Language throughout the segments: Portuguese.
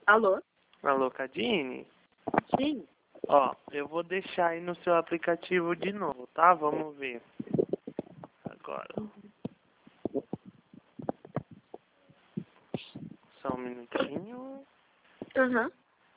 Alô? Alô, Cadine? Sim. Ó, eu vou deixar aí no seu aplicativo de novo, tá? Vamos ver. Agora. Só um minutinho. Aham.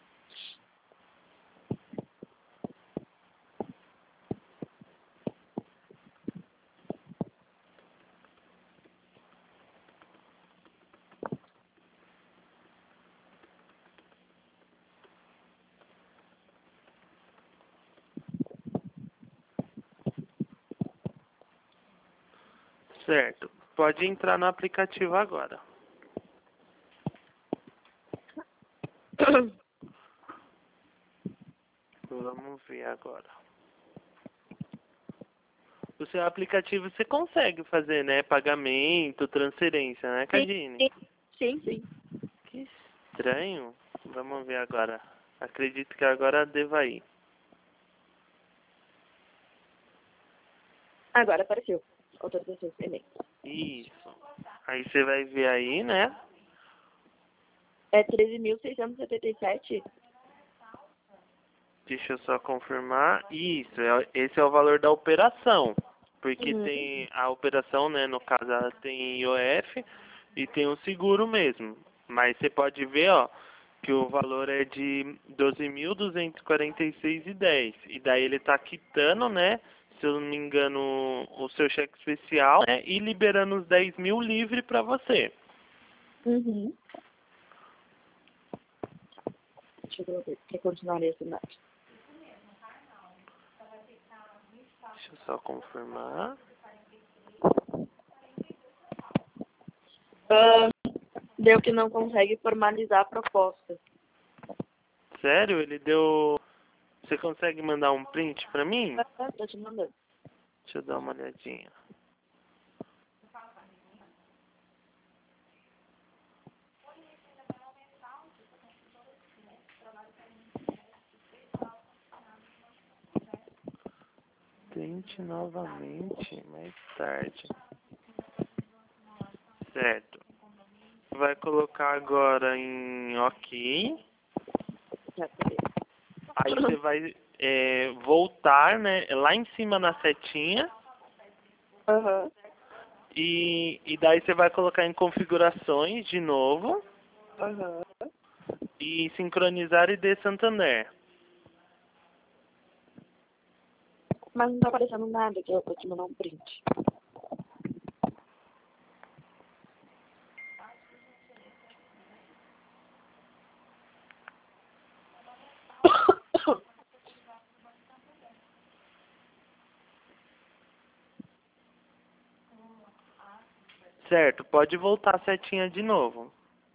Certo. Pode entrar no aplicativo agora. Vamos ver agora. O seu aplicativo você consegue fazer, né? Pagamento, transferência, né, Cadine? Sim. Que estranho. Vamos ver agora. Acredito que agora deva ir. Agora apareceu. Autorização de payment. Isso. Aí você vai ver aí, né? É 13.677? Deixa eu só confirmar. Isso, esse é o valor da operação. Porque Uhum. tem a operação, né? No caso, ela tem IOF e tem o seguro mesmo. Mas você pode ver, ó, que o valor é de 12.246,10. E daí ele tá quitando, né? Se eu não me engano, o seu cheque especial, né? E liberando os 10.000 livre para você. Uhum. Deixa eu ver. Quer continuar nesse match? Deixa eu só confirmar. Deu que não consegue formalizar a proposta. Sério? Ele deu... Você consegue mandar um print pra mim? Tô te mandando. Deixa eu dar uma olhadinha. Tente novamente mais tarde. Certo. Vai colocar agora em OK. Já peguei. Aí você vai voltar, né? Lá em cima na setinha. Aham. E daí você vai colocar em configurações de novo. Aham. E sincronizar ID Santander. Mas não tá aparecendo nada aqui. Eu vou te mandar um print. Certo, pode voltar a setinha de novo.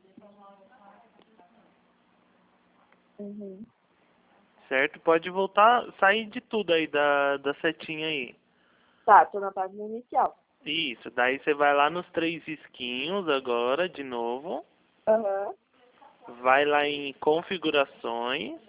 Uhum. Certo? Pode voltar, sair de tudo aí da setinha aí. Tá, tô na página inicial. Isso, daí você vai lá nos três risquinhos agora, de novo. Aham. Vai lá em configurações.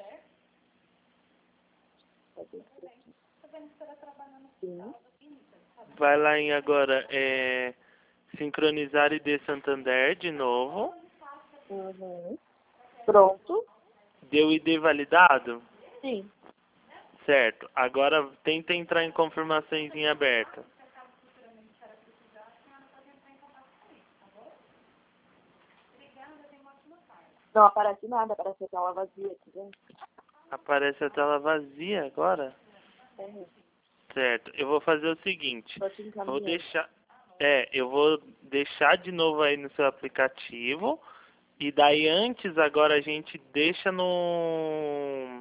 Sim. Vai lá em agora, sincronizar ID Santander de novo. Uhum. Pronto. Deu ID validado? Sim. Certo. Agora tenta entrar em confirmações em aberto. Não aparece nada, aparece a tela vazia aqui dentro. Aparece a tela vazia agora? Uhum. Certo. Eu vou fazer o seguinte. Tô te Vou encaminhando. deixar... eu vou deixar de novo aí no seu aplicativo. E daí antes, agora a gente deixa no...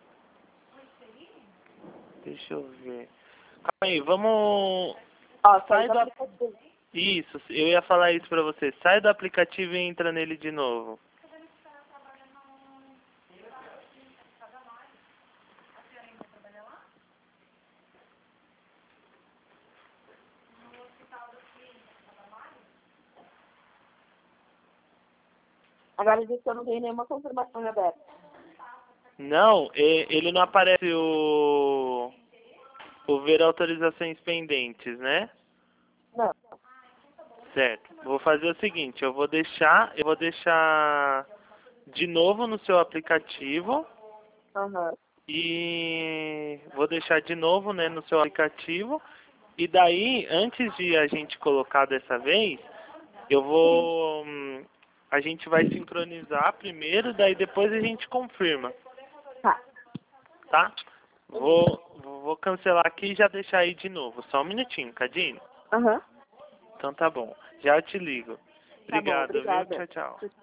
Deixa eu ver. Calma aí, vamos... Ó, sai Sai do do... aplicativo. Isso, eu ia falar isso pra você. Sai do aplicativo e entra nele de novo. Agora diz que eu não tenho nenhuma confirmação aberta. Não, ele não aparece o ver autorizações pendentes, né? Não. Certo. Vou fazer o seguinte, eu vou deixar de novo no seu aplicativo Aham. e vou deixar de novo, né, no seu aplicativo. E daí, antes de a gente colocar dessa vez, eu vou... a gente vai sincronizar primeiro, daí depois a gente confirma, Tá. tá? Vou cancelar aqui e já deixar aí de novo. Só um minutinho, Cadine. Aham. Então tá bom. Já te ligo. Tá bom, Obrigado, viu? obrigada. Tchau, tchau.